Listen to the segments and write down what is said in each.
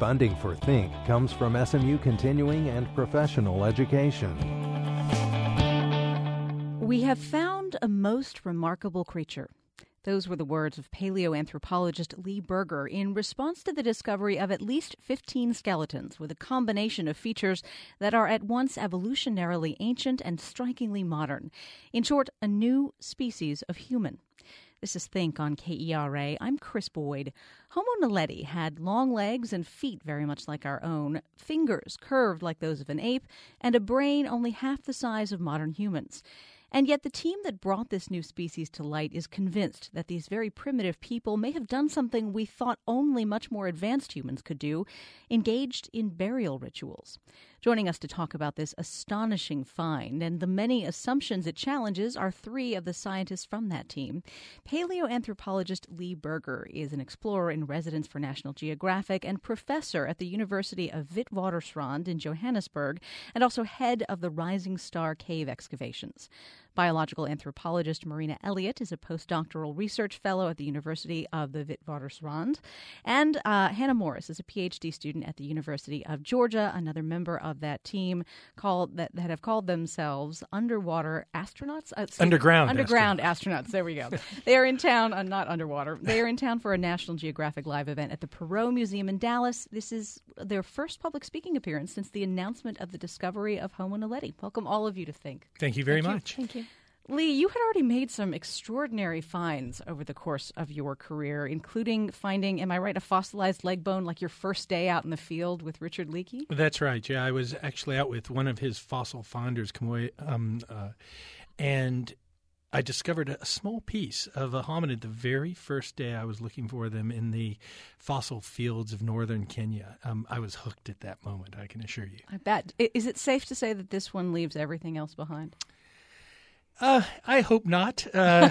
Funding for Think comes from SMU Continuing and Professional Education. We have found a most remarkable creature. Those were the words of paleoanthropologist Lee Berger in response to the discovery of at least 15 skeletons with a combination of features that are at once evolutionarily ancient and strikingly modern. In short, a new species of human. This is Think on KERA. I'm Chris Boyd. Homo naledi had long legs and feet very much like our own, fingers curved like those of an ape, and a brain only half the size of modern humans. And yet the team that brought this new species to light is convinced that these very primitive people may have done something we thought only much more advanced humans could do, engaged in burial rituals. Joining us to talk about this astonishing find and the many assumptions it challenges are three of the scientists from that team. Paleoanthropologist Lee Berger is an explorer in residence for National Geographic and professor at the University of Witwatersrand in Johannesburg, and also head of the Rising Star Cave excavations. Biological anthropologist Marina Elliott is a postdoctoral research fellow at the University of the Witwatersrand. And Hannah Morris is a PhD student at the University of Georgia, another member of that team that have called themselves underwater astronauts? Underground astronauts. There we go. They are in town, not underwater. They are in town for a National Geographic Live event at the Perot Museum in Dallas. This is their first public speaking appearance since the announcement of the discovery of Homo naledi. Welcome all of you to Think. Thank you very much. Thank you. Lee, you had already made some extraordinary finds over the course of your career, including finding, am I right, a fossilized leg bone like your first day out in the field with Richard Leakey? That's right. Yeah, I was actually out with one of his fossil finders, and I discovered a small piece of a hominid the very first day I was looking for them in the fossil fields of northern Kenya. I was hooked at that moment, I can assure you. I bet. Is it safe to say that this one leaves everything else behind? I hope not.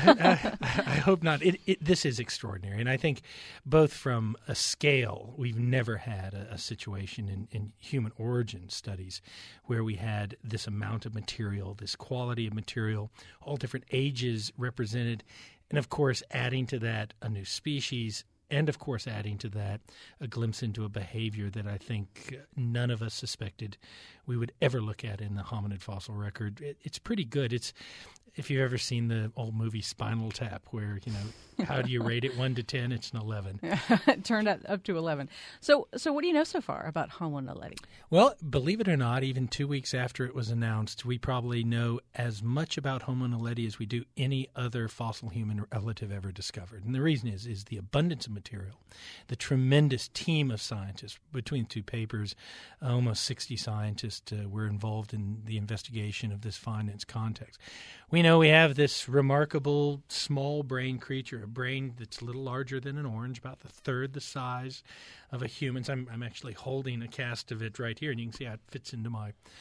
I hope not. This is extraordinary. And I think both from a scale, we've never had a situation in human origin studies where we had this amount of material, this quality of material, all different ages represented, and of course adding to that a new species, and of course adding to that a glimpse into a behavior that I think none of us suspected we would ever look at in the hominid fossil record. It's pretty good. It's, if you've ever seen the old movie Spinal Tap, where, how do you rate it 1 to 10? It's an 11. It turned out up to 11. So what do you know so far about Homo naledi? Well, believe it or not, even 2 weeks after it was announced, we probably know as much about Homo naledi as we do any other fossil human relative ever discovered. And the reason is the abundance of material, the tremendous team of scientists. Between two papers, almost 60 scientists were involved in the investigation of this find and its context. We know we have this remarkable small brain creature, a brain that's a little larger than an orange, about the third the size of a human's. I'm actually holding a cast of it right here, and you can see how it fits into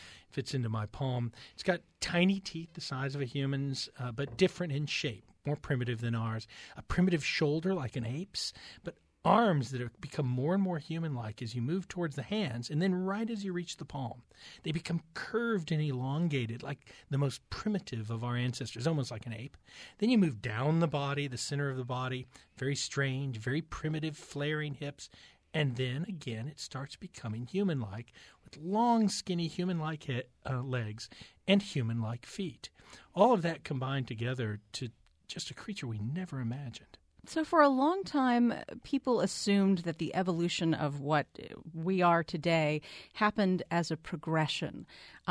my palm. It's got tiny teeth the size of a human's, but different in shape, more primitive than ours. A primitive shoulder like an ape's, but arms that have become more and more human-like as you move towards the hands, and then right as you reach the palm, they become curved and elongated like the most primitive of our ancestors, almost like an ape. Then you move down the body, the center of the body, very strange, very primitive, flaring hips, and then again it starts becoming human-like with long, skinny human-like legs and human-like feet. All of that combined together to just a creature we never imagined. So for a long time, people assumed that the evolution of what we are today happened as a progression.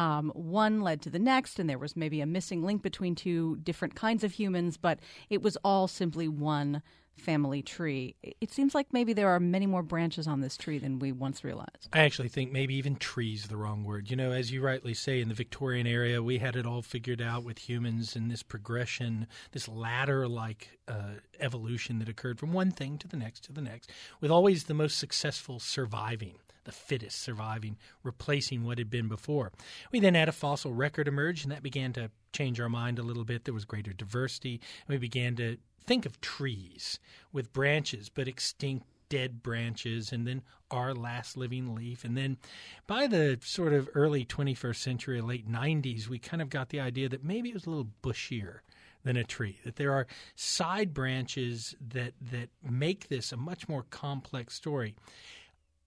One led to the next, and there was maybe a missing link between two different kinds of humans, but it was all simply one family tree. It seems like maybe there are many more branches on this tree than we once realized. I actually think maybe even tree is the wrong word. As you rightly say, in the Victorian area, we had it all figured out with humans and this progression, this ladder-like evolution that occurred from one thing to the next, with always the most successful surviving, the fittest surviving, replacing what had been before. We then had a fossil record emerge, and that began to change our mind a little bit. There was greater diversity, and we began to think of trees with branches, but extinct dead branches, and then our last living leaf. And then by the sort of early 21st century, late 90s, we kind of got the idea that maybe it was a little bushier than a tree, that there are side branches that make this a much more complex story.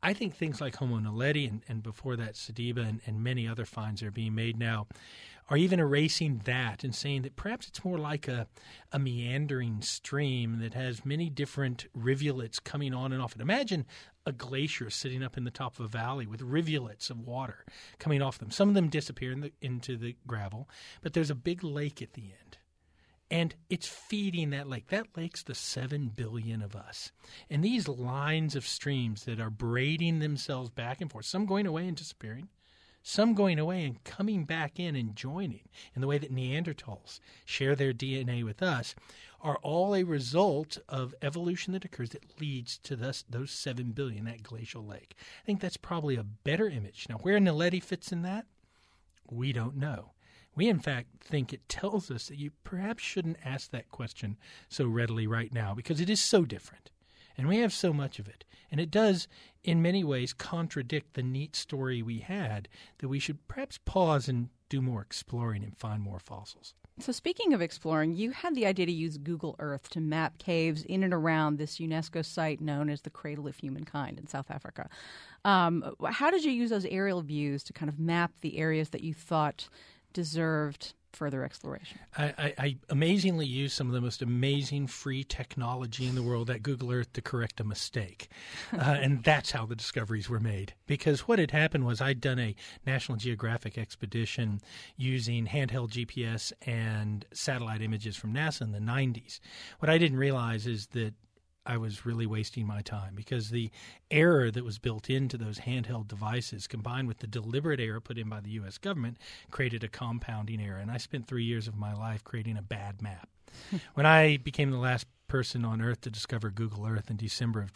I think things like Homo naledi and before that Sediba and many other finds that are being made now are even erasing that and saying that perhaps it's more like a meandering stream that has many different rivulets coming on and off it. Imagine a glacier sitting up in the top of a valley with rivulets of water coming off them. Some of them disappear into the gravel, but there's a big lake at the end. And it's feeding that lake. That lake's the 7 billion of us. And these lines of streams that are braiding themselves back and forth, some going away and disappearing, some going away and coming back in and joining in the way that Neanderthals share their DNA with us, are all a result of evolution that occurs that leads to those 7 billion, that glacial lake. I think that's probably a better image. Now, where Naledi fits in that, we don't know. We, in fact, think it tells us that you perhaps shouldn't ask that question so readily right now because it is so different. And we have so much of it. And it does, in many ways, contradict the neat story we had that we should perhaps pause and do more exploring and find more fossils. So speaking of exploring, you had the idea to use Google Earth to map caves in and around this UNESCO site known as the Cradle of Humankind in South Africa. How did you use those aerial views to kind of map the areas that you thought deserved further exploration? I amazingly used some of the most amazing free technology in the world at Google Earth to correct a mistake. And that's how the discoveries were made. Because what had happened was I'd done a National Geographic expedition using handheld GPS and satellite images from NASA in the 90s. What I didn't realize is that I was really wasting my time because the error that was built into those handheld devices combined with the deliberate error put in by the U.S. government created a compounding error. And I spent 3 years of my life creating a bad map. When I became the last person on Earth to discover Google Earth in December of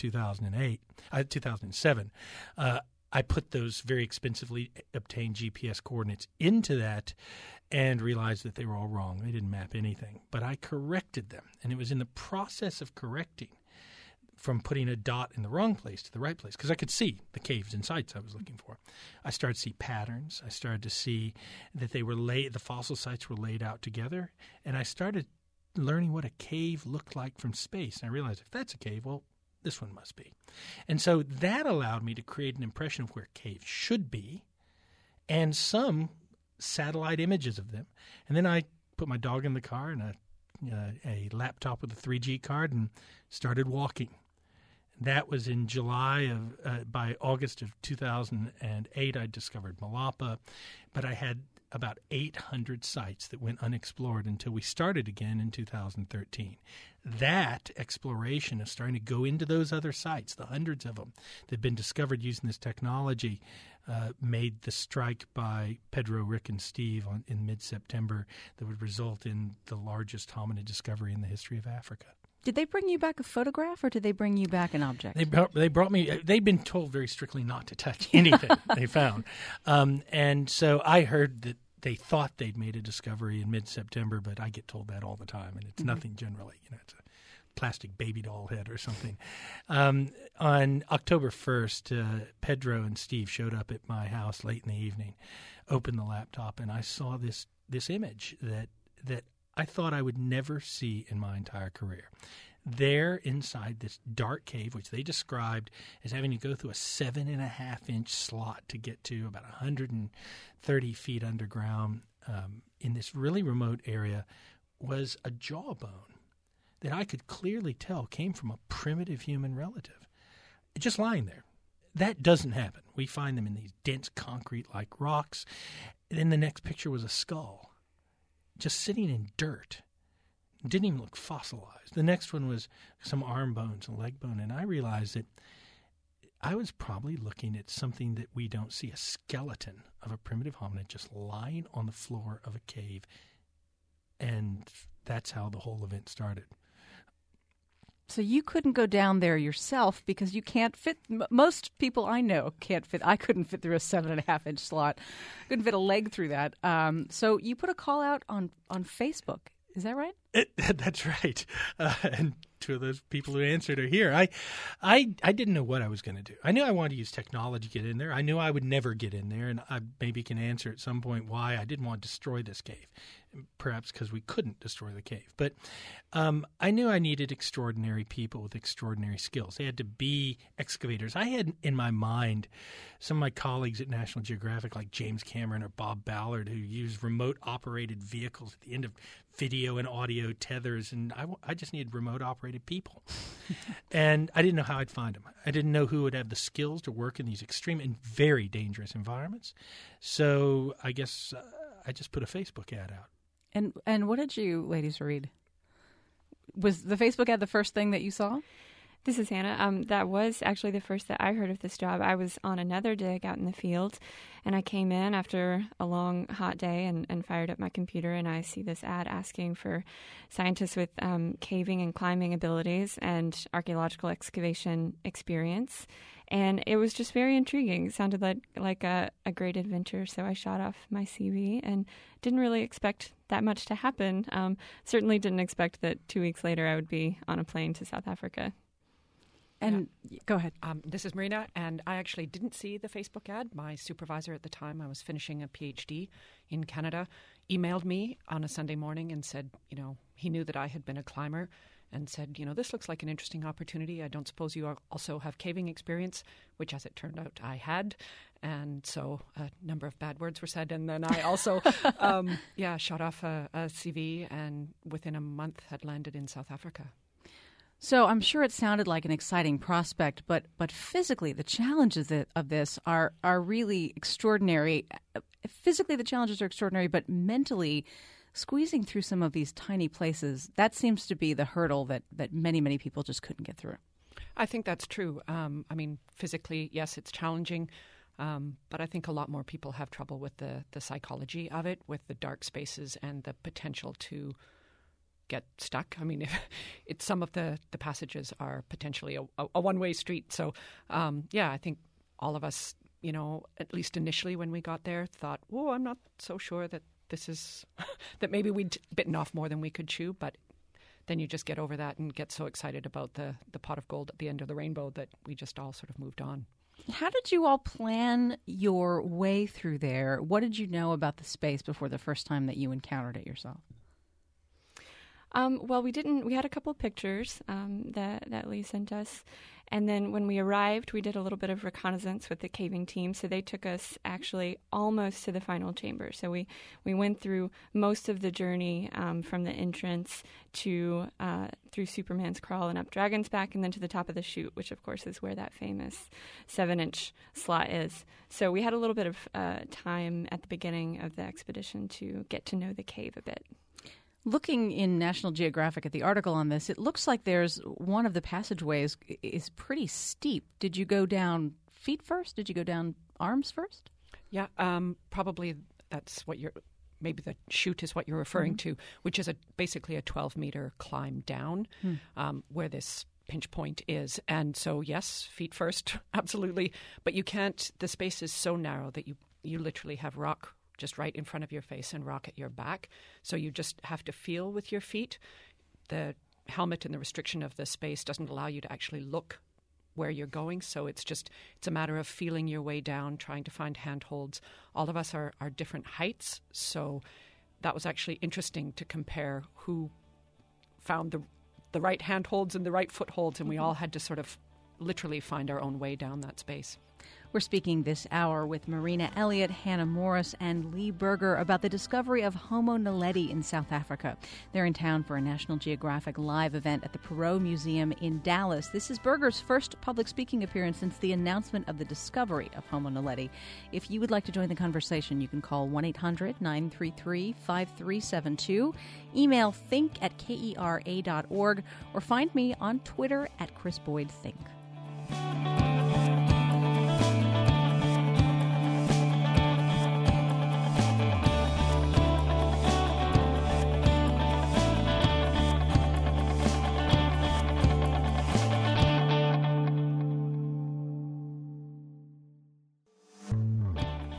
2007, I put those very expensively obtained GPS coordinates into that and realized that they were all wrong. They didn't map anything. But I corrected them. And it was in the process of correcting from putting a dot in the wrong place to the right place, because I could see the caves and sites I was looking for. I started to see patterns. I started to see that they were the fossil sites were laid out together, and I started learning what a cave looked like from space. And I realized if that's a cave, well, this one must be. And so that allowed me to create an impression of where caves should be and some satellite images of them. And then I put my dog in the car and a laptop with a 3G card and started walking. That was in July by August of 2008, I discovered Malapa, but I had about 800 sites that went unexplored until we started again in 2013. That exploration of starting to go into those other sites, the hundreds of them that had been discovered using this technology, made the strike by Pedro, Rick, and Steve in mid-September that would result in the largest hominid discovery in the history of Africa. Did they bring you back a photograph or did they bring you back an object? They brought me, they'd been told very strictly not to touch anything they found. And so I heard that they thought they'd made a discovery in mid-September, but I get told that all the time, and it's nothing generally. It's a plastic baby doll head or something. On October 1st, Pedro and Steve showed up at my house late in the evening, opened the laptop, and I saw this image that I thought I would never see in my entire career. There inside this dark cave, which they described as having to go through a 7.5-inch slot to get to about 130 feet underground in this really remote area, was a jawbone that I could clearly tell came from a primitive human relative, just lying there. That doesn't happen. We find them in these dense concrete-like rocks. And then the next picture was a skull, just sitting in dirt. Didn't even look fossilized. The next one was some arm bones and leg bone, and I realized that I was probably looking at something that we don't see, a skeleton of a primitive hominid just lying on the floor of a cave. And that's how the whole event started. So you couldn't go down there yourself because you can't fit. Most people I know can't fit. I couldn't fit through a 7.5-inch slot. Couldn't fit a leg through that. So you put a call out on Facebook. Is that right? That's right. And two of those people who answered are here. I didn't know what I was going to do. I knew I wanted to use technology to get in there. I knew I would never get in there, and I maybe can answer at some point why I didn't want to destroy this cave. Perhaps because we couldn't destroy the cave. But I knew I needed extraordinary people with extraordinary skills. They had to be excavators. I had in my mind some of my colleagues at National Geographic like James Cameron or Bob Ballard who used remote-operated vehicles at the end of video and audio tethers, and I just needed remote-operated people. And I didn't know how I'd find them. I didn't know who would have the skills to work in these extreme and very dangerous environments. So I guess I just put a Facebook ad out. And what did you ladies read? Was the Facebook ad the first thing that you saw? This is Hannah. That was actually the first that I heard of this job. I was on another dig out in the field, and I came in after a long, hot day and fired up my computer, and I see this ad asking for scientists with caving and climbing abilities and archaeological excavation experience. And it was just very intriguing. It sounded like a great adventure, so I shot off my CV and didn't really expect that much to happen. Certainly didn't expect that 2 weeks later I would be on a plane to South Africa. And go ahead. This is Marina, and I actually didn't see the Facebook ad. My supervisor at the time, I was finishing a PhD in Canada, emailed me on a Sunday morning and said, he knew that I had been a climber and said, this looks like an interesting opportunity. I don't suppose you also have caving experience, which, as it turned out, I had. And so a number of bad words were said. And then I also, shot off a CV and within a month had landed in South Africa. So I'm sure it sounded like an exciting prospect, but physically the challenges of this are really extraordinary. Physically the challenges are extraordinary, but mentally squeezing through some of these tiny places, that seems to be the hurdle that many, many people just couldn't get through. I think that's true. Physically, yes, it's challenging, but I think a lot more people have trouble with the psychology of it, with the dark spaces and the potential to get stuck. If some of the passages are potentially a one-way street. So, I think all of us, at least initially when we got there, thought, I'm not so sure that this is, that maybe we'd bitten off more than we could chew, but then you just get over that and get so excited about the pot of gold at the end of the rainbow that we just all sort of moved on. How did you all plan your way through there? What did you know about the space before the first time that you encountered it yourself? Well, we didn't. We had a couple of pictures that Lee sent us. And then when we arrived, we did a little bit of reconnaissance with the caving team. So they took us actually almost to the final chamber. So we went through most of the journey from the entrance to through Superman's Crawl and up Dragon's Back and then to the top of the chute, which, of course, is where that famous 7-inch slot is. So we had a little bit of time at the beginning of the expedition to get to know the cave a bit. Looking in National Geographic at the article on this, it looks like there's one of the passageways is pretty steep. Did you go down feet first? Did you go down arms first? Yeah, probably that's what maybe the chute is what you're referring to, which is basically a 12-meter climb down where this pinch point is. And so, yes, feet first, absolutely. But you can't, the space is so narrow that you literally have rock just right in front of your face and rock at your back. So you just have to feel with your feet. The helmet and the restriction of the space doesn't allow you to actually look where you're going. So it's a matter of feeling your way down, trying to find handholds. All of us are different heights. So that was actually interesting to compare who found the right handholds and the right footholds. And we all had to sort of literally find our own way down that space. We're speaking this hour with Marina Elliott, Hannah Morris, and Lee Berger about the discovery of Homo naledi in South Africa. They're in town for a National Geographic live event at the Perot Museum in Dallas. This is Berger's first public speaking appearance since the announcement of the discovery of Homo naledi. If you would like to join the conversation, you can call 1-800-933-5372, email think@kera.org, or find me on Twitter @ChrisBoydThink.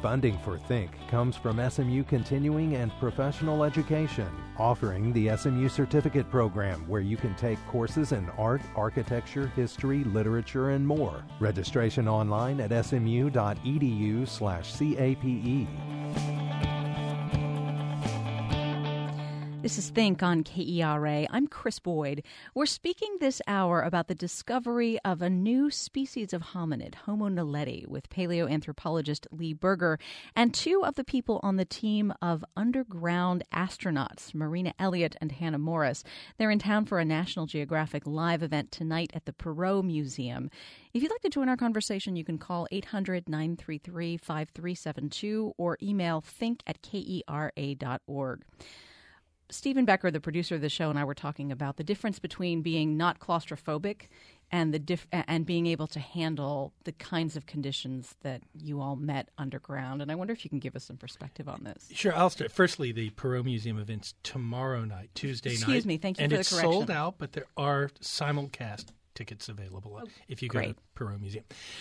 Funding for Think comes from SMU Continuing and Professional Education, offering the SMU Certificate Program, where you can take courses in art, architecture, history, literature, and more. Registration online at smu.edu/CAPE. This is Think on KERA. I'm Chris Boyd. We're speaking this hour about the discovery of a new species of hominid, Homo naledi, with paleoanthropologist Lee Berger and two of the people on the team of underground astronauts, Marina Elliott and Hannah Morris. They're in town for a National Geographic Live event tonight at the Perot Museum. If you'd like to join our conversation, you can call 800-933-5372 or email think@kera.org. Stephen Becker, the producer of the show, and I were talking about the difference between being not claustrophobic and and being able to handle the kinds of conditions that you all met underground. And I wonder if you can give us some perspective on this. Sure, I'll start. Firstly, the Perot Museum event's tomorrow night, Tuesday night. Excuse me, thank you for the correction. And it's sold out, but there are simulcast tickets available if you go to Perot Museum.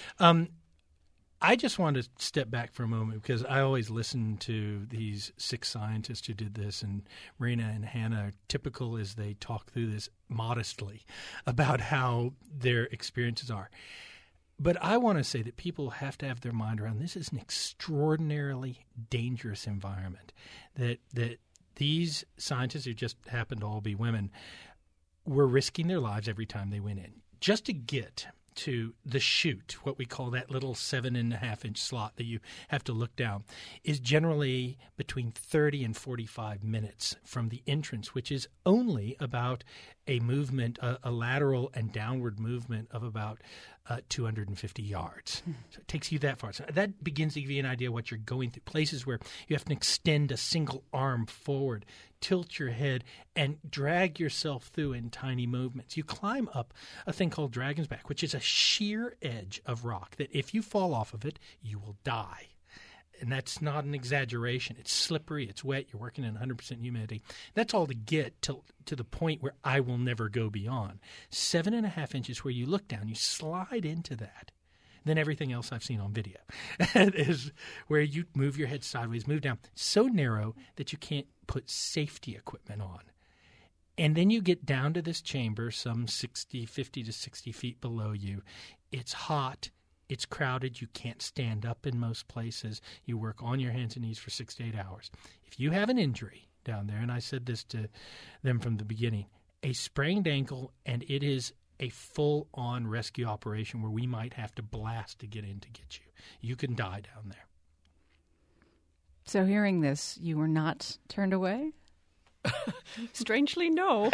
I just wanted to step back for a moment because I always listen to these 6 scientists who did this, and Marina and Hannah are typical as they talk through this modestly about how their experiences are. But I want to say that people have to have their mind around this is an extraordinarily dangerous environment, that these scientists, who just happen to all be women, were risking their lives every time they went in. Just to get to the chute, what we call that little 7.5-inch slot that you have to look down, is generally between 30 and 45 minutes from the entrance, which is only about a movement, a lateral and downward movement of about 250 yards. So it takes you that far. So that begins to give you an idea of what you're going through. Places where you have to extend a single arm forward, tilt your head, and drag yourself through in tiny movements. You climb up a thing called Dragon's Back, which is a sheer edge of rock that if you fall off of it, you will die. And that's not an exaggeration. It's slippery. It's wet. You're working in 100% humidity. That's all to get to the point where I will never go beyond. 7.5 inches where you look down, you slide into that. Then everything else I've seen on video is where you move your head sideways, move down. So narrow that you can't put safety equipment on. And then you get down to this chamber some 50 to 60 feet below you. It's hot. It's crowded. You can't stand up in most places. You work on your hands and knees for 6 to 8 hours. If you have an injury down there, and I said this to them from the beginning, a sprained ankle, and it is a full-on rescue operation where we might have to blast to get in to get you. You can die down there. So hearing this, you were not turned away? Strangely, no.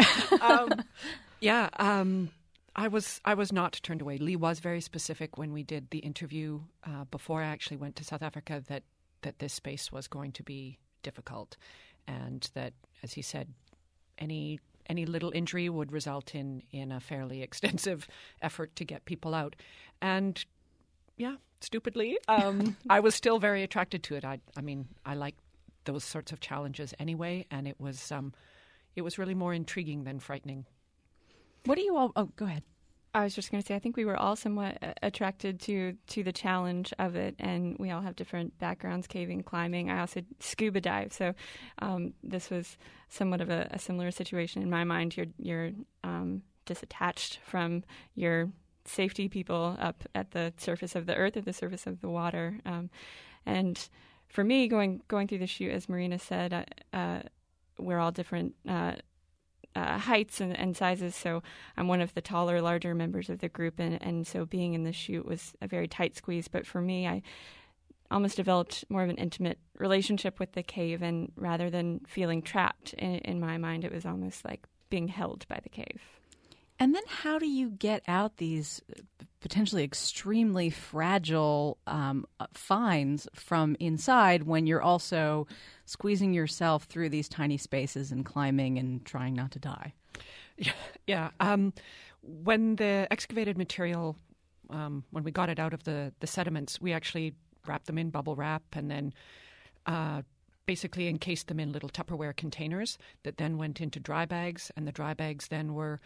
I was not turned away. Lee was very specific when we did the interview before I actually went to South Africa that this space was going to be difficult, and that, as he said, any little injury would result in a fairly extensive effort to get people out. And yeah, stupidly, I was still very attracted to it. I mean, I like those sorts of challenges anyway, and it was really more intriguing than frightening. What do you all... Oh, go ahead. I was just going to say, I think we were all somewhat attracted to the challenge of it, and we all have different backgrounds, caving, climbing. I also scuba dive, so this was somewhat of a similar situation in my mind. You're disattached from your safety people up at the surface of the earth, at the surface of the water, and for me, going through the chute, as Marina said, we're all different heights and sizes, so I'm one of the taller, larger members of the group, and so being in the chute was a very tight squeeze. But for me, I almost developed more of an intimate relationship with the cave, and rather than feeling trapped in my mind, it was almost like being held by the cave. And then how do you get out these potentially extremely fragile finds from inside when you're also squeezing yourself through these tiny spaces and climbing and trying not to die? Yeah. When the excavated material, when we got it out of the sediments, we actually wrapped them in bubble wrap and then basically encased them in little Tupperware containers that then went into dry bags, and the dry bags then were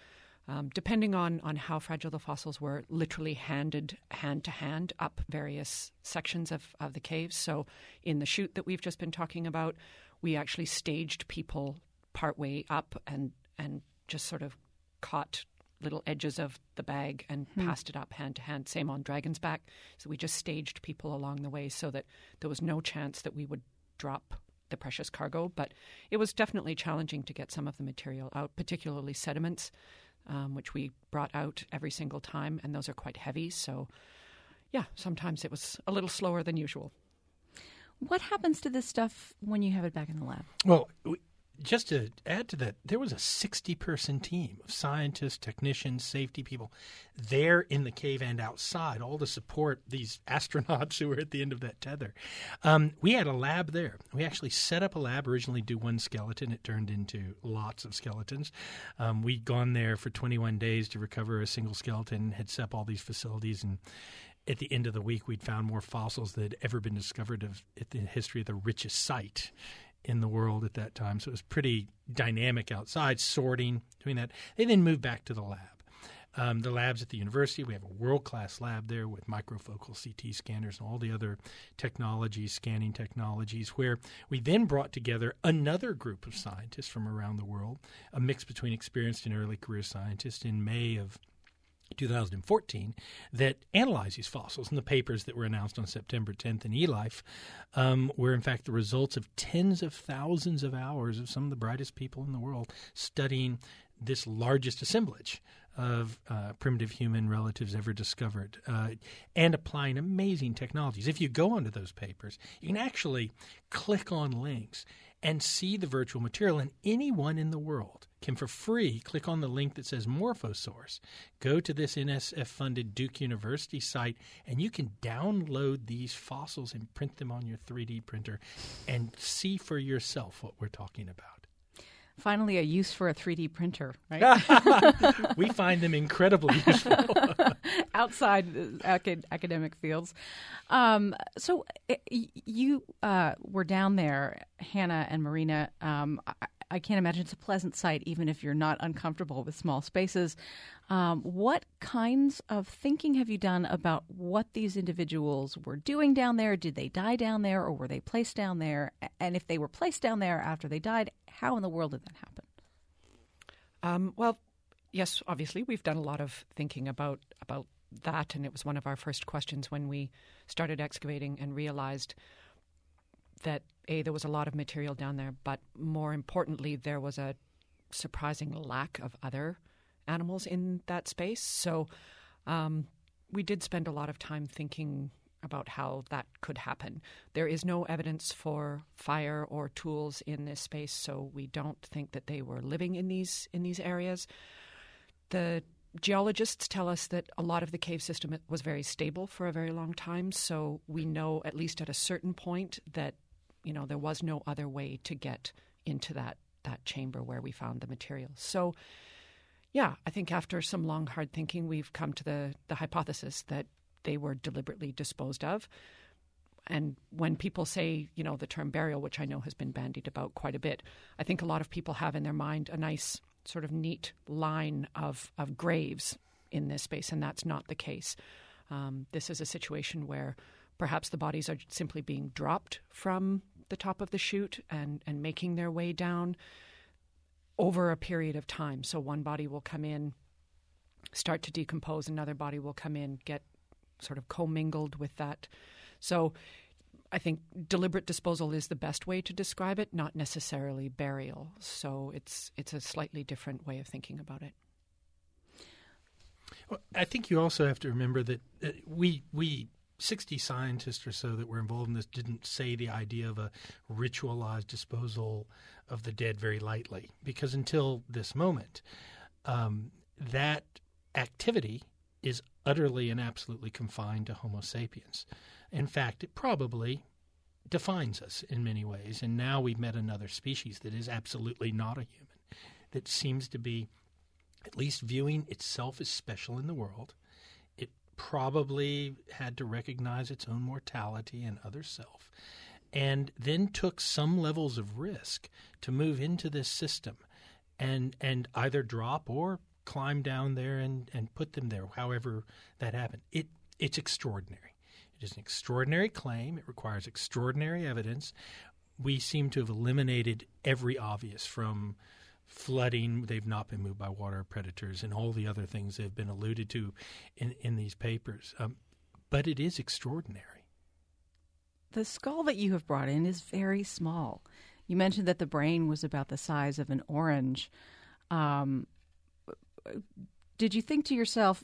depending on how fragile the fossils were, literally handed hand to hand up various sections of the caves. So in the chute that we've just been talking about, we actually staged people partway up and just sort of caught little edges of the bag and passed it up hand to hand. Same on Dragon's Back. So we just staged people along the way so that there was no chance that we would drop the precious cargo. But it was definitely challenging to get some of the material out, particularly sediments, which we brought out every single time, and those are quite heavy. So, yeah, sometimes it was a little slower than usual. What happens to this stuff when you have it back in the lab? Well, just to add to that, there was a 60-person team of scientists, technicians, safety people there in the cave and outside, all to support these astronauts who were at the end of that tether. We had a lab there. We actually set up a lab, originally do one skeleton. It turned into lots of skeletons. We'd gone there for 21 days to recover a single skeleton, had set up all these facilities, and at the end of the week, we'd found more fossils that had ever been discovered in the history of the richest site in the world at that time. So it was pretty dynamic outside, sorting, doing that. They then moved back to the lab. The labs at the university, we have a world-class lab there with microfocal CT scanners and all the other technologies, scanning technologies, where we then brought together another group of scientists from around the world, a mix between experienced and early career scientists in May of 2014 that analyzed these fossils, and the papers that were announced on September 10th in eLife were in fact the results of tens of thousands of hours of some of the brightest people in the world studying this largest assemblage of primitive human relatives ever discovered, and applying amazing technologies. If you go onto those papers, you can actually click on links and see the virtual material, and anyone in the world can, for free, click on the link that says Morphosource, go to this NSF-funded Duke University site, and you can download these fossils and print them on your 3D printer and see for yourself what we're talking about. Finally, a use for a 3D printer, right? We find them incredibly useful. Outside academic fields. So you were down there, Hannah and Marina. I can't imagine it's a pleasant sight, even if you're not uncomfortable with small spaces. What kinds of thinking have you done about what these individuals were doing down there? Did they die down there, or were they placed down there? And if they were placed down there after they died, how in the world did that happen? Well, yes, obviously, we've done a lot of thinking about that, and it was one of our first questions when we started excavating and realized that, there was a lot of material down there, but more importantly, there was a surprising lack of other animals in that space. So we did spend a lot of time thinking about how that could happen. There is no evidence for fire or tools in this space, so we don't think that they were living in these areas. The geologists tell us that a lot of the cave system was very stable for a very long time, so we know at least at a certain point that there was no other way to get into that chamber where we found the material. So, yeah, I think after some long, hard thinking, we've come to the hypothesis that they were deliberately disposed of. And when people say, the term burial, which I know has been bandied about quite a bit, I think a lot of people have in their mind a nice sort of neat line of graves in this space, and that's not the case. This is a situation where perhaps the bodies are simply being dropped from the top of the chute and making their way down over a period of time. So one body will come in, start to decompose, another body will come in, get sort of commingled with that. So I think deliberate disposal is the best way to describe it, not necessarily burial. So it's a slightly different way of thinking about it. Well, I think you also have to remember that we 60 scientists or so that were involved in this didn't say the idea of a ritualized disposal of the dead very lightly, because until this moment, that activity is utterly and absolutely confined to Homo sapiens. In fact, it probably defines us in many ways, and now we've met another species that is absolutely not a human, that seems to be at least viewing itself as special in the world. Probably had to recognize its own mortality and other self, and then took some levels of risk to move into this system and either drop or climbed down there and put them there, however that happened. It's extraordinary. It is an extraordinary claim. It requires extraordinary evidence. We seem to have eliminated every obvious, from flooding, they've not been moved by water predators, and all the other things that have been alluded to in these papers. But it is extraordinary. The skull that you have brought in is very small. You mentioned that the brain was about the size of an orange. Did you think to yourself,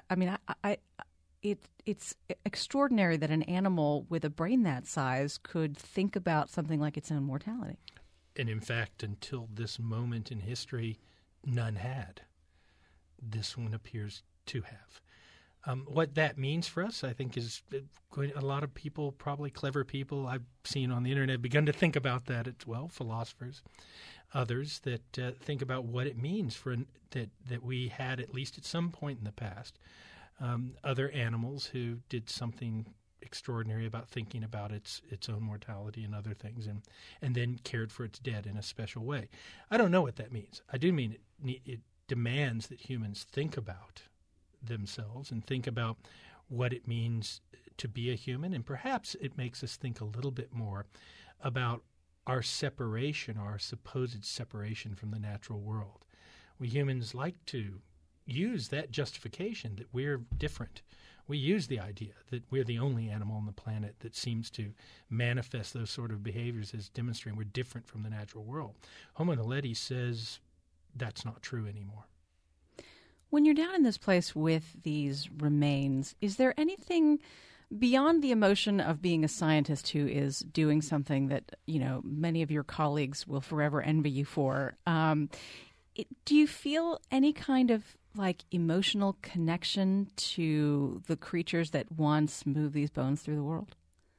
it's extraordinary that an animal with a brain that size could think about something like its own mortality? And in fact, until this moment in history, none had. This one appears to have. What that means for us, I think, is a lot of people, probably clever people I've seen on the internet, begun to think about that as well, philosophers, others that think about what it means for that we had, at least at some point in the past, other animals who did something extraordinary about thinking about its own mortality and other things, and then cared for its dead in a special way. I don't know what that means. I do mean it demands that humans think about themselves and think about what it means to be a human, and perhaps it makes us think a little bit more about our separation, our supposed separation from the natural world. We humans like to use that justification that we're different. We use the idea that we're the only animal on the planet that seems to manifest those sort of behaviors as demonstrating we're different from the natural world. Homo naledi says that's not true anymore. When you're down in this place with these remains, is there anything beyond the emotion of being a scientist who is doing something that, many of your colleagues will forever envy you for? Do you feel any kind of emotional connection to the creatures that once moved these bones through the world?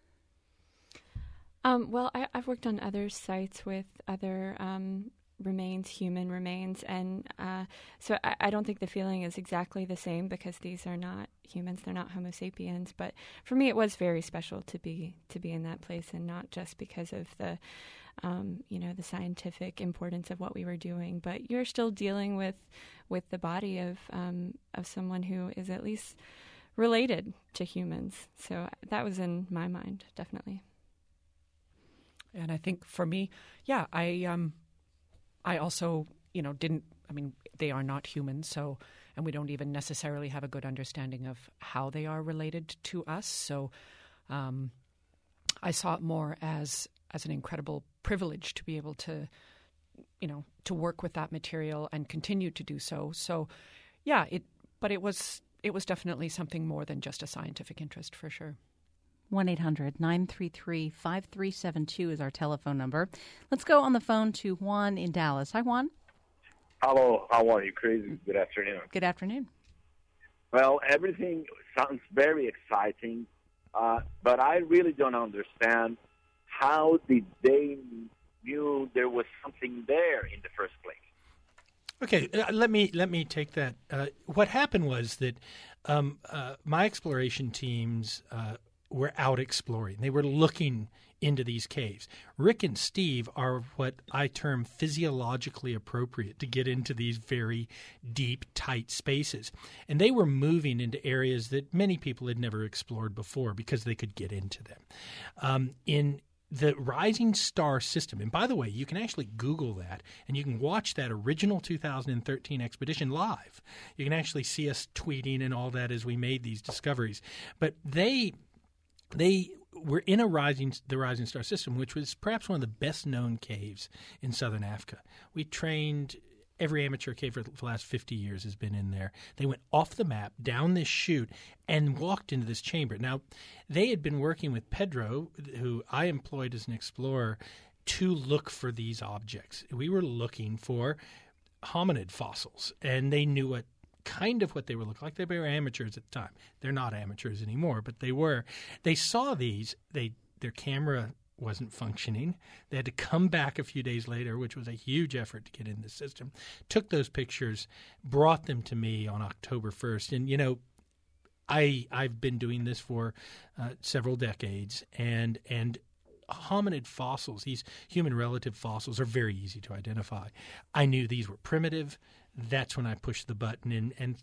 Well, I've worked on other sites with other remains, human remains, and so I don't think the feeling is exactly the same because these are not humans; they're not Homo sapiens. But for me, it was very special to be in that place, and not just because of the the scientific importance of what we were doing, but you're still dealing with the body of someone who is at least related to humans. So that was in my mind, definitely. And I think for me, I also, didn't. I mean, they are not humans, so, and we don't even necessarily have a good understanding of how they are related to us. So, I saw it more as an incredible privilege to be able to, to work with that material and continue to do so. So, but it was definitely something more than just a scientific interest, for sure. 1-800-933-5372 is our telephone number. Let's go on the phone to Juan in Dallas. Hi, Juan. Hello. How are you, Crazy? Good afternoon. Good afternoon. Well, everything sounds very exciting, but I really don't understand how did they knew there was something there in the first place. Okay, let me take that. What happened was that my exploration teams were out exploring. They were looking into these caves. Rick and Steve are what I term physiologically appropriate to get into these very deep, tight spaces. And they were moving into areas that many people had never explored before because they could get into them. In the Rising Star System, and by the way, you can actually Google that, and you can watch that original 2013 expedition live. You can actually see us tweeting and all that as we made these discoveries. But they were in the Rising Star System, which was perhaps one of the best-known caves in southern Africa. We trained every amateur cave for the last 50 years has been in there. They went off the map, down this chute, and walked into this chamber. Now, they had been working with Pedro, who I employed as an explorer, to look for these objects. We were looking for hominid fossils, and they knew what they would look like. They were amateurs at the time. They're not amateurs anymore, but they were. They saw these. Their camera wasn't functioning. They had to come back a few days later, which was a huge effort to get in the system. Took those pictures, brought them to me on October 1st. And, I've been doing this for several decades, and hominid fossils, these human relative fossils, are very easy to identify. I knew these were primitive. that's when I pushed the button. And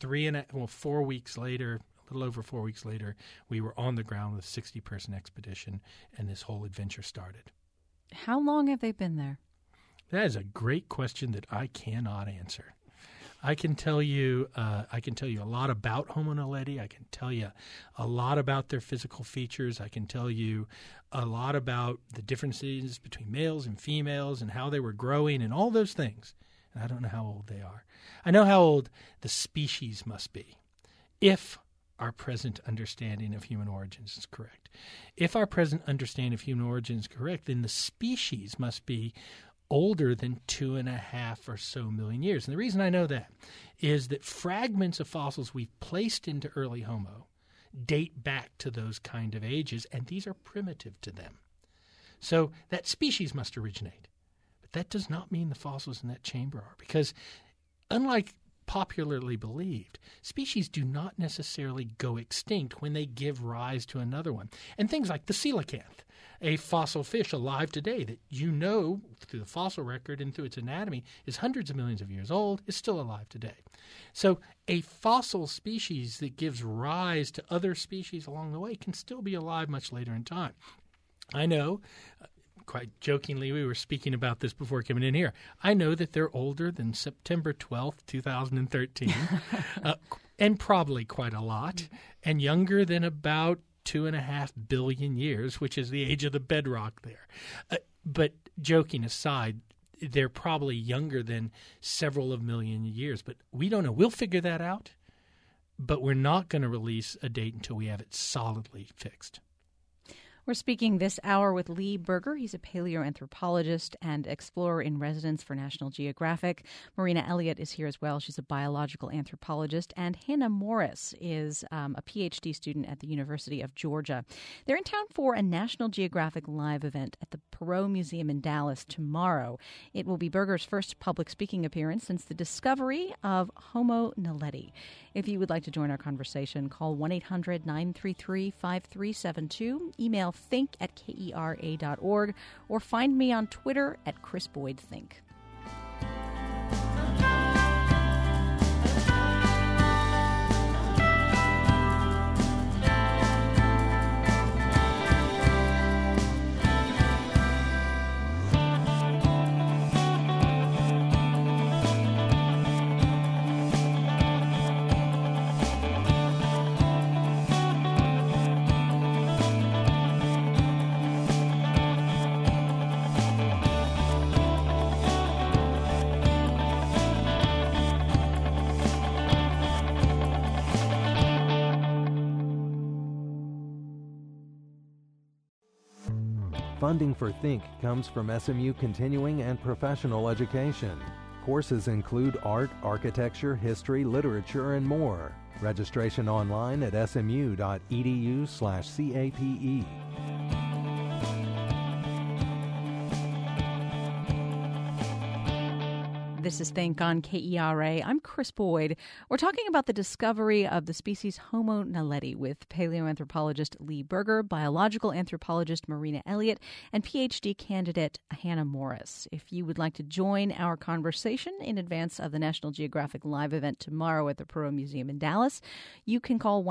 4 weeks later, a little over 4 weeks later, we were on the ground with a 60-person expedition, and this whole adventure started. How long have they been there? That is a great question that I cannot answer. I can tell you a lot about Homo naledi. I can tell you a lot about their physical features. I can tell you a lot about the differences between males and females and how they were growing and all those things. And I don't know how old they are. I know how old the species must be, if our present understanding of human origins is correct. If our present understanding of human origins is correct, then the species must be older than 2.5 or so million years. And the reason I know that is that fragments of fossils we've placed into early Homo date back to those kind of ages, and these are primitive to them. So that species must originate. But that does not mean the fossils in that chamber are, because unlike popularly believed, species do not necessarily go extinct when they give rise to another one. And things like the coelacanth, a fossil fish alive today that through the fossil record and through its anatomy is hundreds of millions of years old, is still alive today. So a fossil species that gives rise to other species along the way can still be alive much later in time. I know, quite jokingly, we were speaking about this before coming in here. I know that they're older than September 12th, 2013, and probably quite a lot, and younger than about 2.5 billion years, which is the age of the bedrock there. But joking aside, they're probably younger than several of million years, but we don't know. We'll figure that out, but we're not going to release a date until we have it solidly fixed. We're speaking this hour with Lee Berger. He's a paleoanthropologist and explorer in residence for National Geographic. Marina Elliott is here as well. She's a biological anthropologist. And Hannah Morris is a PhD student at the University of Georgia. They're in town for a National Geographic live event at the Perot Museum in Dallas tomorrow. It will be Berger's first public speaking appearance since the discovery of Homo naledi. If you would like to join our conversation, call 1-800-933-5372, email think@kera.org, or find me on Twitter at Chris Boyd Think. Funding for Think comes from SMU Continuing and Professional Education. Courses include art, architecture, history, literature, and more. Registration online at smu.edu/CAPE. This is Think on KERA. I'm Chris Boyd. We're talking about the discovery of the species Homo naledi with paleoanthropologist Lee Berger, biological anthropologist Marina Elliott, and PhD candidate Hannah Morris. If you would like to join our conversation in advance of the National Geographic live event tomorrow at the Perot Museum in Dallas, you can call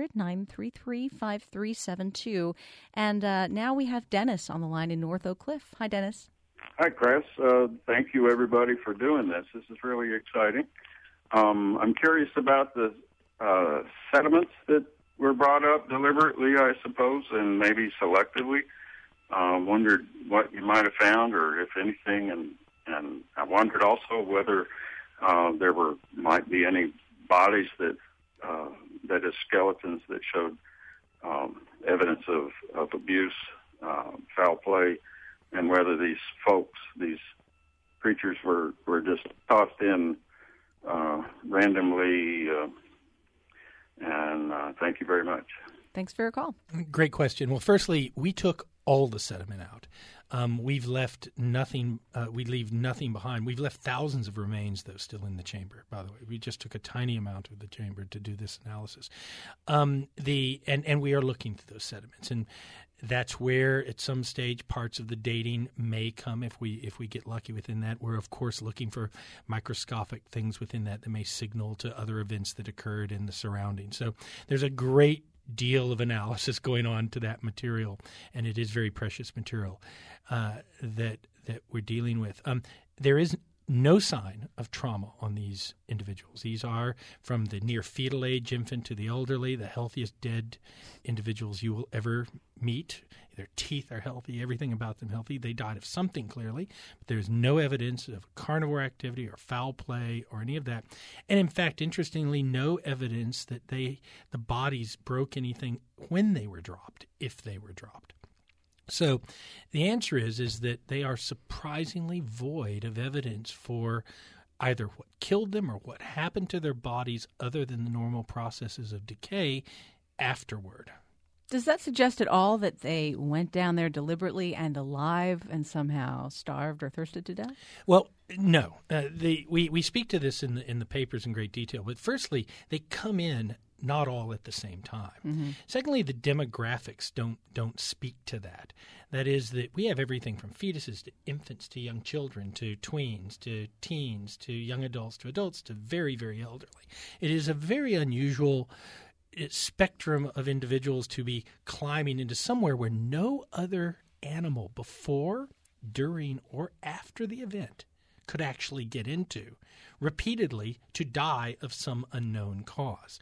1-800-933-5372. And now we have Dennis on the line in North Oak Cliff. Hi, Dennis. Hi, Chris. Thank you, everybody, for doing this. This is really exciting. I'm curious about the sediments that were brought up deliberately, I suppose, and maybe selectively. Wondered what you might have found, or if anything, and I wondered also whether there might be any bodies that is skeletons that showed evidence of abuse, foul play, and whether these creatures were just tossed in randomly. And thank you very much. Thanks for your call. Great question. Well, firstly, we took all the sediment out. We've left nothing. We leave nothing behind. We've left thousands of remains, though, still in the chamber. By the way, we just took a tiny amount of the chamber to do this analysis. And we are looking through those sediments, and that's where, at some stage, parts of the dating may come if we get lucky within that. We're of course looking for microscopic things within that may signal to other events that occurred in the surroundings. So there's a great deal of analysis going on to that material, and it is very precious material that we're dealing with. There is no sign of trauma on these individuals. These are, from the near fetal age infant to the elderly, the healthiest dead individuals you will ever meet. Their teeth are healthy, everything about them healthy. They died of something, clearly, but there's no evidence of carnivore activity or foul play or any of that. And in fact, interestingly, no evidence that the bodies broke anything when they were dropped, if they were dropped. So the answer is that they are surprisingly void of evidence for either what killed them or what happened to their bodies other than the normal processes of decay afterward. Does that suggest at all that they went down there deliberately and alive and somehow starved or thirsted to death? Well, no. We speak to this in the papers in great detail. But firstly, they come in not all at the same time. Mm-hmm. Secondly, the demographics don't speak to that. That is, that we have everything from fetuses to infants to young children to tweens to teens to young adults to very, very elderly. It is a very unusual spectrum of individuals to be climbing into somewhere where no other animal before, during, or after the event could actually get into repeatedly to die of some unknown cause.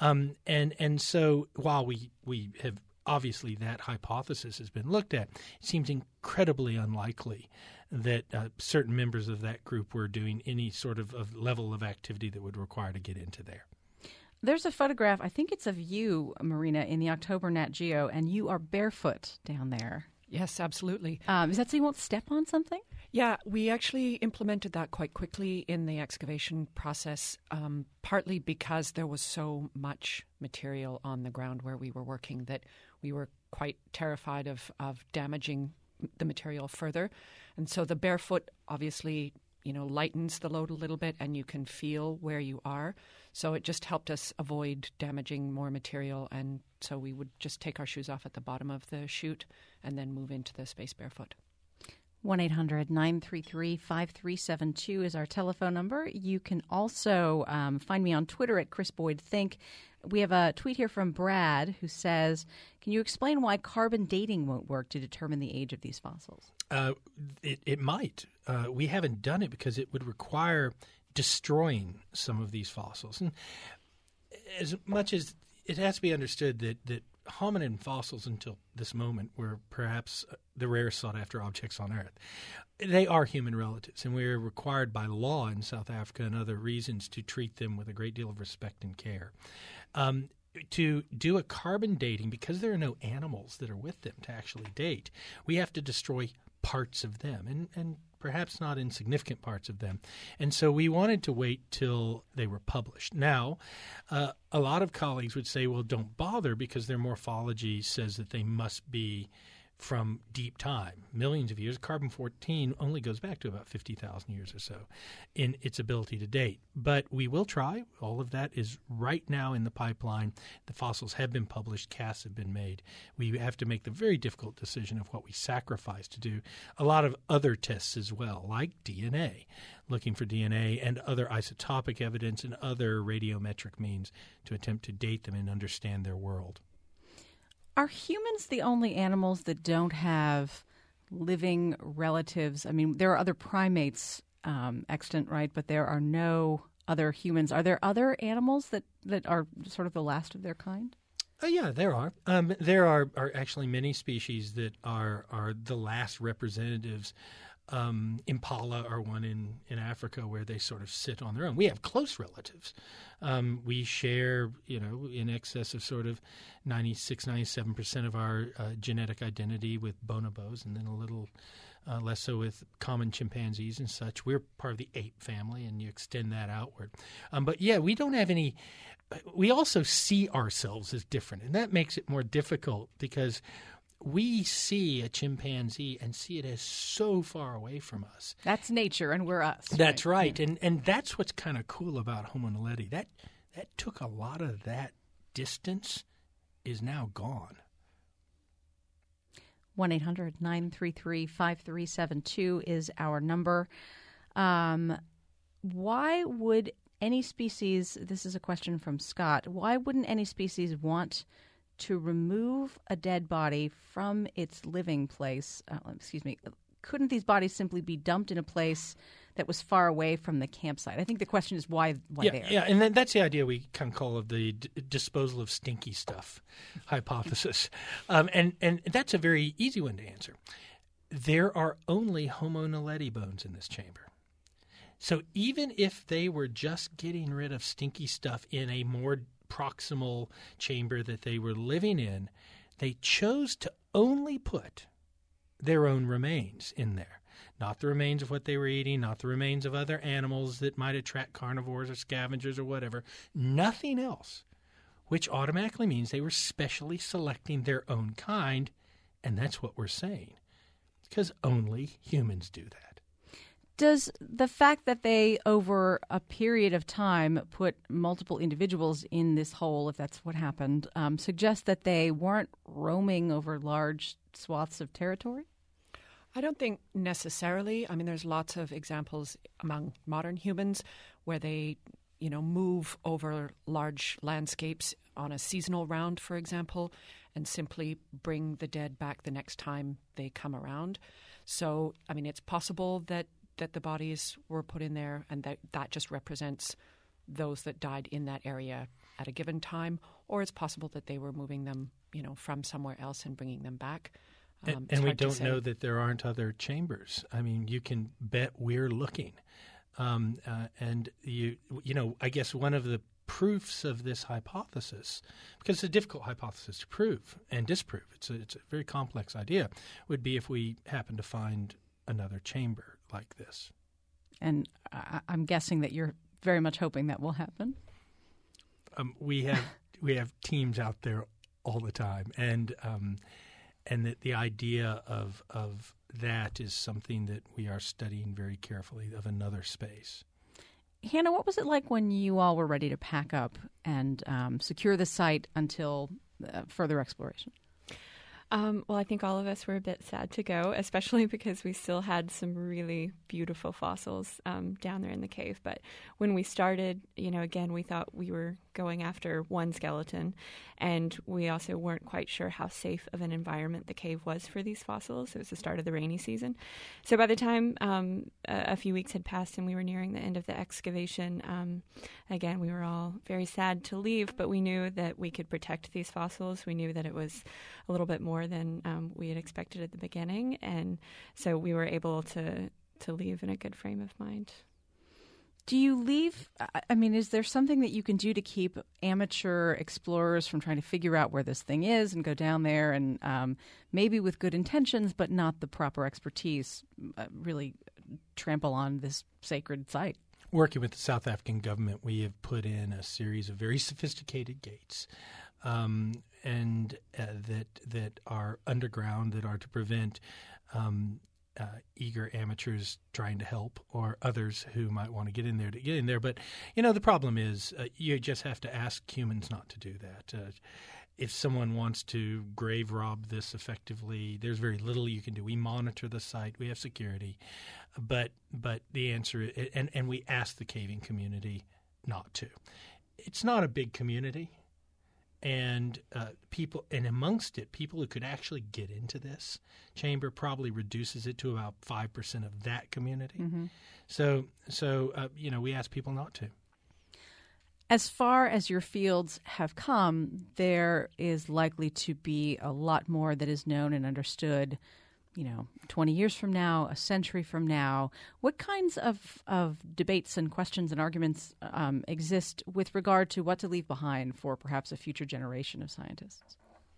And so while we have obviously that hypothesis has been looked at, it seems incredibly unlikely that certain members of that group were doing any sort of level of activity that would require to get into there. There's a photograph, I think it's of you, Marina, in the October Nat Geo, and you are barefoot down there. Yes, absolutely. Is that so you won't step on something? Yeah, we actually implemented that quite quickly in the excavation process, partly because there was so much material on the ground where we were working that we were quite terrified of damaging the material further. And so the barefoot obviously, lightens the load a little bit and you can feel where you are. So it just helped us avoid damaging more material. And so we would just take our shoes off at the bottom of the chute and then move into the space barefoot. 1-800-933-5372 is our telephone number. You can also find me on Twitter at Chris Boyd Think. We have a tweet here from Brad who says, can you explain why carbon dating won't work to determine the age of these fossils? It might. We haven't done it because it would require destroying some of these fossils. And as much as it has to be understood that hominin fossils until this moment were perhaps the rarest sought-after objects on Earth. They are human relatives, and we are required by law in South Africa and other reasons to treat them with a great deal of respect and care. To do a carbon dating, because there are no animals that are with them to actually date, we have to destroy parts of them, and perhaps not insignificant parts of them. And so we wanted to wait till they were published. Now, a lot of colleagues would say, well, don't bother because their morphology says that they must be from deep time, millions of years. Carbon-14 only goes back to about 50,000 years or so in its ability to date. But we will try. All of that is right now in the pipeline. The fossils have been published. Casts have been made. We have to make the very difficult decision of what we sacrifice to do a lot of other tests as well, like DNA, looking for DNA and other isotopic evidence and other radiometric means to attempt to date them and understand their world. Are humans the only animals that don't have living relatives? I mean, there are other primates extant, right? But there are no other humans. Are there other animals that are sort of the last of their kind? Yeah, there are. There are actually many species that are the last representatives. Impala are one in Africa where they sort of sit on their own. We have close relatives. We share, in excess of sort of 96-97% of our genetic identity with bonobos, and then a little less so with common chimpanzees and such. We're part of the ape family, and you extend that outward. But yeah, we don't have any. We also see ourselves as different, and that makes it more difficult because we see a chimpanzee and see it as so far away from us. That's nature, and we're us. That's right. And that's what's kind of cool about Homo naledi. That took a lot of that distance, is now gone. 1-800-933-5372 is our number. Why would any species, this is a question from Scott, why wouldn't any species want to remove a dead body from its living place? Couldn't these bodies simply be dumped in a place that was far away from the campsite? I think the question is why there? Yeah, and that's the idea we kind of call of the disposal of stinky stuff hypothesis. And that's a very easy one to answer. There are only Homo naledi bones in this chamber. So even if they were just getting rid of stinky stuff in a more proximal chamber that they were living in, they chose to only put their own remains in there. Not the remains of what they were eating, not the remains of other animals that might attract carnivores or scavengers or whatever. Nothing else, which automatically means they were specially selecting their own kind, and that's what we're saying, because only humans do that. Does the fact that they, over a period of time, put multiple individuals in this hole, if that's what happened, suggest that they weren't roaming over large swaths of territory? I don't think necessarily. I mean, there's lots of examples among modern humans where they, move over large landscapes on a seasonal round, for example, and simply bring the dead back the next time they come around. So, I mean, it's possible that the bodies were put in there and that just represents those that died in that area at a given time, or it's possible that they were moving them, from somewhere else and bringing them back. And we don't know that there aren't other chambers. I mean, you can bet we're looking. And I guess one of the proofs of this hypothesis, because it's a difficult hypothesis to prove and disprove, it's a very complex idea, would be if we happen to find another chamber like this. And I'm guessing that you're very much hoping that will happen. We have teams out there all the time, and that the idea of that is something that we are studying very carefully, of another space. Hannah, what was it like when you all were ready to pack up and secure the site until further exploration? Well, I think all of us were a bit sad to go, especially because we still had some really beautiful fossils down there in the cave. But when we started, again, we thought we were going after one skeleton, and we also weren't quite sure how safe of an environment the cave was for these fossils. It was the start of the rainy season. So by the time a few weeks had passed and we were nearing the end of the excavation, again, we were all very sad to leave, but we knew that we could protect these fossils. We knew that it was a little bit more than we had expected at the beginning, and so we were able to leave in a good frame of mind. Do you leave? I mean, is there something that you can do to keep amateur explorers from trying to figure out where this thing is and go down there and maybe with good intentions but not the proper expertise really trample on this sacred site? Working with the South African government, we have put in a series of very sophisticated gates and that are underground, that are to prevent eager amateurs trying to help or others who might want to get in there to get in there. But, the problem is you just have to ask humans not to do that. If someone wants to grave rob this effectively, there's very little you can do. We monitor the site. We have security. But the answer is, and we ask the caving community not to. It's not a big community. And people, and amongst it, people who could actually get into this chamber probably reduces it to about 5% of that community. Mm-hmm. So we ask people not to. As far as your fields have come, there is likely to be a lot more that is known and understood, 20 years from now, a century from now. What kinds of debates and questions and arguments exist with regard to what to leave behind for perhaps a future generation of scientists?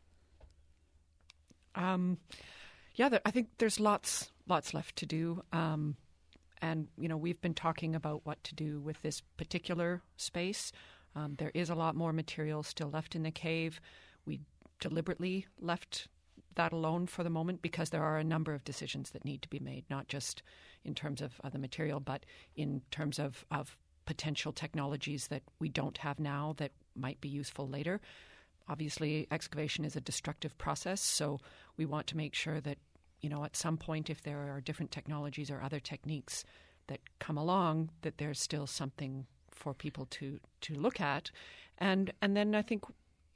I think there's lots left to do. And, we've been talking about what to do with this particular space. There is a lot more material still left in the cave. We deliberately left that alone for the moment, because there are a number of decisions that need to be made, not just in terms of the material, but in terms of potential technologies that we don't have now that might be useful later. Obviously, excavation is a destructive process, so we want to make sure that, at some point, if there are different technologies or other techniques that come along, that there's still something for people to look at. And then I think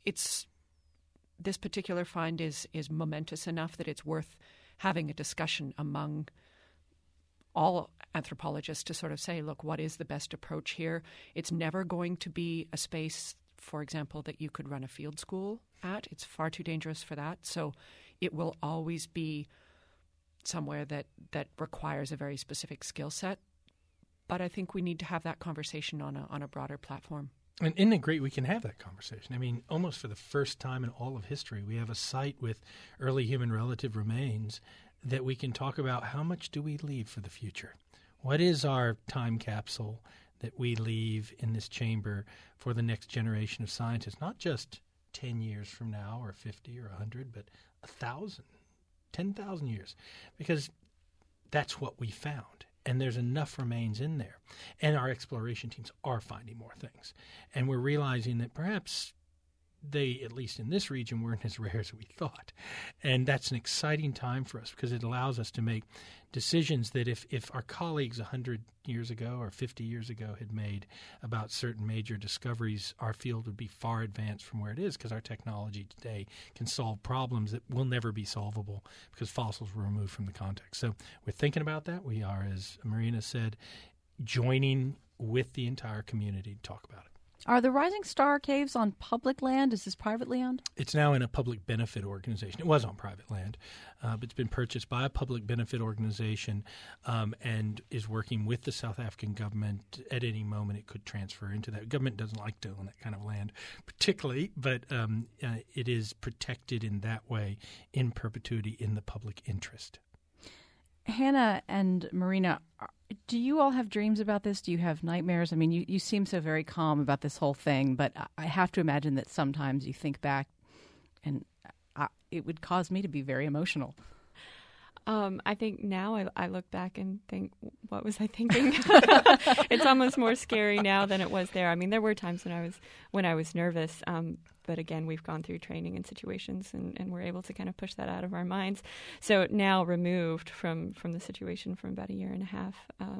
this particular find is momentous enough that it's worth having a discussion among all anthropologists to sort of say, look, what is the best approach here? It's never going to be a space, for example, that you could run a field school at. It's far too dangerous for that. So it will always be somewhere that requires a very specific skill set. But I think we need to have that conversation on a broader platform. And isn't it great we can have that conversation? I mean, almost for the first time in all of history, we have a site with early human relative remains that we can talk about how much do we leave for the future? What is our time capsule that we leave in this chamber for the next generation of scientists? Not just 10 years from now or 50 or 100, but 1,000, 10,000 years. Because that's what we found. And there's enough remains in there. And our exploration teams are finding more things. And we're realizing that perhaps they, at least in this region, weren't as rare as we thought. And that's an exciting time for us because it allows us to make decisions that if our colleagues 100 years ago or 50 years ago had made about certain major discoveries, our field would be far advanced from where it is because our technology today can solve problems that will never be solvable because fossils were removed from the context. So we're thinking about that. We are, as Marina said, joining with the entire community to talk about it. Are the Rising Star Caves on public land? Is this privately owned? It's now in a public benefit organization. It was on private land, but it's been purchased by a public benefit organization and is working with the South African government. At any moment, it could transfer into that. The government doesn't like to own that kind of land particularly, but it is protected in that way in perpetuity in the public interest. Hannah and Marina, do you all have dreams about this? Do you have nightmares? I mean, you seem so very calm about this whole thing, but I have to imagine that sometimes you think back and it would cause me to be very emotional. I think now I look back and think, what was I thinking? It's almost more scary now than it was there. I mean, there were times when I was nervous, but again, we've gone through training and situations, and we're able to kind of push that out of our minds. So now, removed from the situation from about a year and a half,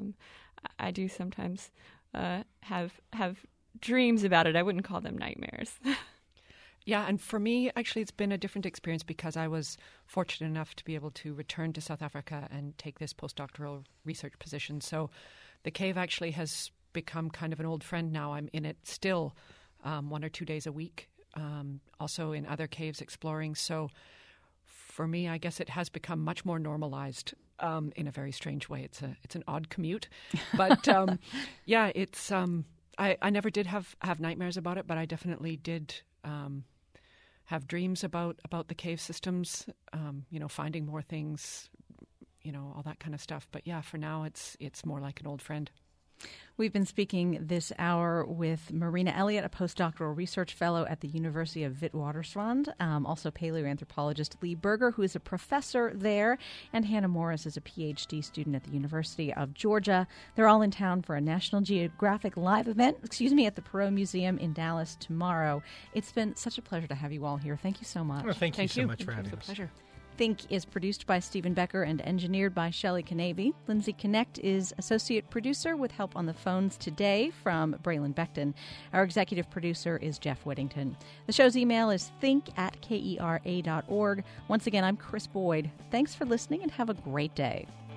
I do sometimes have dreams about it. I wouldn't call them nightmares. Yeah, and for me, actually, it's been a different experience because I was fortunate enough to be able to return to South Africa and take this postdoctoral research position. So the cave actually has become kind of an old friend now. I'm in it still 1 or 2 days a week, also in other caves exploring. So for me, I guess it has become much more normalized in a very strange way. It's an odd commute. But yeah, it's I never did have nightmares about it, but I definitely did have dreams about the cave systems, finding more things, all that kind of stuff. But yeah, for now, it's more like an old friend. We've been speaking this hour with Marina Elliott, a postdoctoral research fellow at the University of Witwatersrand, also paleoanthropologist Lee Berger, who is a professor there, and Hannah Morris is a PhD student at the University of Georgia. They're all in town for a National Geographic Live event, at the Perot Museum in Dallas tomorrow. It's been such a pleasure to have you all here. Thank you so much. Well, thank you so much for having us. It's a pleasure. Think is produced by Stephen Becker and engineered by Shelley Canavy. Lindsay Connect is associate producer with help on the phones today from Braylon Beckton. Our executive producer is Jeff Whittington. The show's email is think@kera.org. Once again, I'm Chris Boyd. Thanks for listening and have a great day.